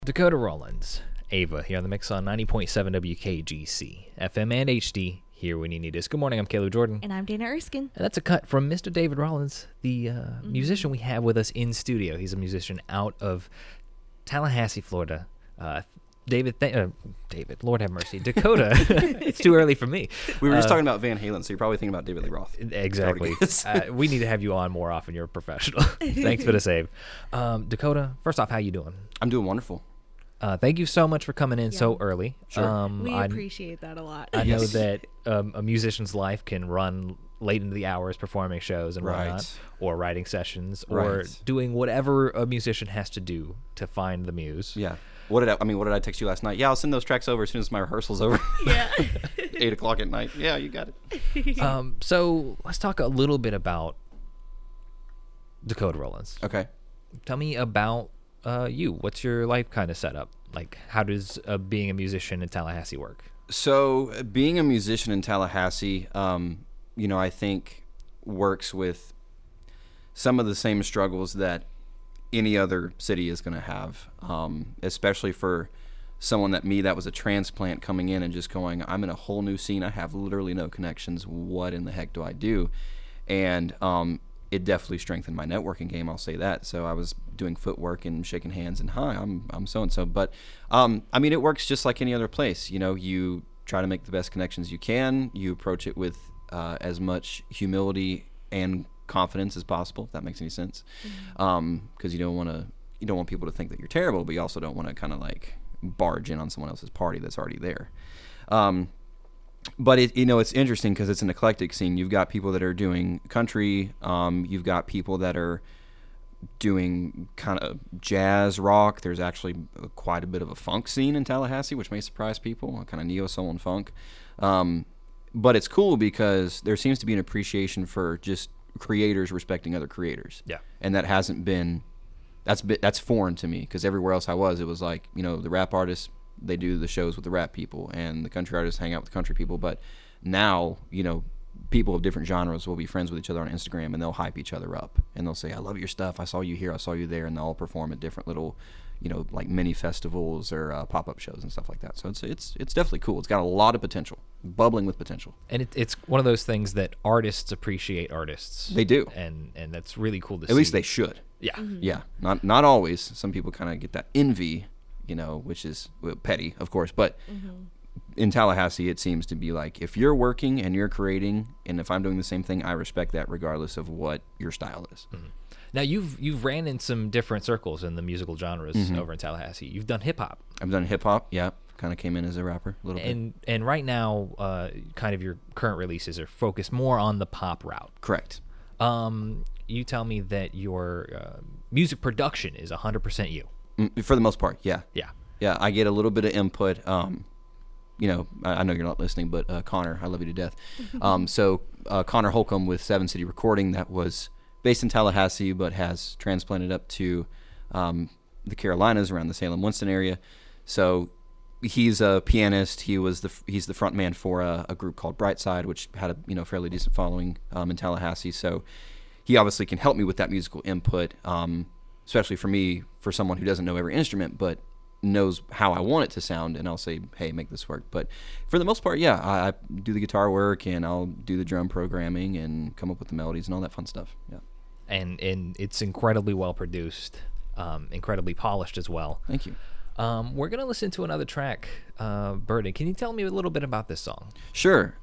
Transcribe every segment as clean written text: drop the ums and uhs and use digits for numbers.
Dakota Rollins, Ava, here on the mix on 90.7 WKGC, FM and HD, here when you need us. Good morning, I'm Caleb Jordan. And I'm Dana Erskine. And that's a cut from Mr. David Rollins, the musician we have with us in studio. He's a musician out of Tallahassee, Florida. David, Lord have mercy. Dakota, it's too early for me. We were just talking about Van Halen, so you're probably thinking about David Lee Roth. Exactly. We need to have you on more often. You're a professional. Thanks for the save. Dakota, first off, how you doing? I'm doing wonderful. Thank you so much for coming in so early. Sure. We appreciate that a lot. I know that a musician's life can run late into the hours performing shows and whatnot, or writing sessions, or doing whatever a musician has to do to find the muse. Yeah. What did I text you last night? Yeah, I'll send those tracks over as soon as my rehearsal's over. Yeah. 8 o'clock at night. Yeah, you got it. So let's talk a little bit about Dakota Rollins. Okay. Tell me about you. What's your life kind of set up? Like, how does being a musician in Tallahassee work? So being a musician in Tallahassee, I think works with some of the same struggles that any other city is going to have, especially for someone that was a transplant coming in and just going, I'm in a whole new scene. I have literally no connections. What in the heck do I do? And it definitely strengthened my networking game. I'll say that. So I was doing footwork and shaking hands and hi, I'm so and so. But it works just like any other place. You try to make the best connections you can. You approach it with as much humility and confidence as possible, if that makes any sense. Because you don't want people to think that you're terrible, but you also don't want to kind of like barge in on someone else's party that's already there. But it's interesting because it's an eclectic scene. You've got people that are doing country. You've got people that are doing kind of jazz rock. There's actually quite a bit of a funk scene in Tallahassee, which may surprise people, kind of neo soul and funk. But it's cool because there seems to be an appreciation for just creators respecting other creators. Yeah. And that hasn't been, that's foreign to me, because everywhere else I was, it was like, the rap artists, they do the shows with the rap people, and the country artists hang out with the country people. But now, people of different genres will be friends with each other on Instagram, and they'll hype each other up, and they'll say, I love your stuff, I saw you here, I saw you there, and they'll all perform at different little, like mini festivals or pop-up shows and stuff like that. So it's definitely cool. It's got a lot of potential, bubbling with potential. And it's one of those things that artists appreciate artists. They do. And that's really cool to see. At least they should. Yeah. Mm-hmm. Yeah. Not always. Some people kind of get that envy, which is petty, of course. But in Tallahassee, it seems to be like, if you're working and you're creating, and if I'm doing the same thing, I respect that regardless of what your style is. Mm-hmm. Now, you've ran in some different circles in the musical genres over in Tallahassee. You've done hip-hop. I've done hip-hop, yeah. Kind of came in as a rapper a little bit. And right now, kind of your current releases are focused more on the pop route. Correct. You tell me that your music production is 100% you. For the most part, yeah. Yeah. Yeah, I get a little bit of input. I know you're not listening, but Connor, I love you to death. So Connor Holcomb with Seven City Recording, that was based in Tallahassee, but has transplanted up to the Carolinas, around the Salem-Winston area. So he's a pianist. He's the front man for a group called Brightside, which had a fairly decent following in Tallahassee. So he obviously can help me with that musical input, especially for someone who doesn't know every instrument, but knows how I want it to sound, and I'll say, hey, make this work. But for the most part, yeah, I do the guitar work, and I'll do the drum programming and come up with the melodies and all that fun stuff. Yeah. And it's incredibly well produced, incredibly polished as well. Thank you. We're going to listen to another track, Burden. Can you tell me a little bit about this song? Sure.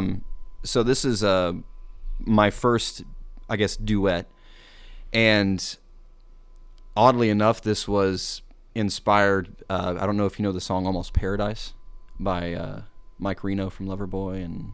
So this is my first, I guess, duet. And oddly enough, this was inspired, I don't know if you know the song Almost Paradise by Mike Reno from Loverboy and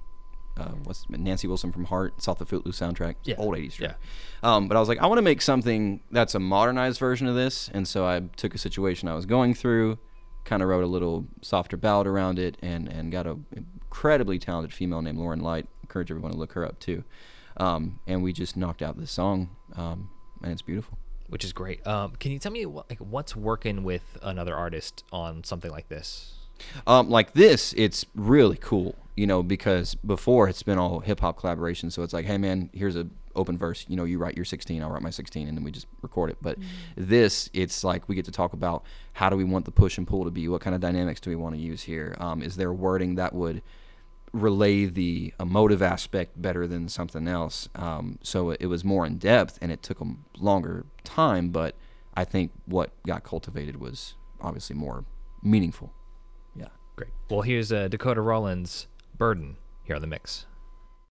Nancy Wilson from Heart. It's off the Footloose soundtrack. Yeah. Old 80s track. Yeah. But I was like, I want to make something that's a modernized version of this. And so I took a situation I was going through, kind of wrote a little softer ballad around it, and got an incredibly talented female named Lauren Light. Encourage everyone to look her up too. And we just knocked out this song, and it's beautiful. Which is great. Can you tell me what's working with another artist on something like this? Like this, it's really cool, because before it's been all hip hop collaboration. So it's like, hey man, here's a open verse. You know, you write your 16, I'll write my 16, and then we just record it. But this, it's like we get to talk about how do we want the push and pull to be? What kind of dynamics do we want to use here? Is there wording that would relay the emotive aspect better than something else? So it was more in depth, and it took a longer time, but I think what got cultivated was obviously more meaningful. Yeah. Great. Well, here's Dakota Rollins' Burden here on The Mix.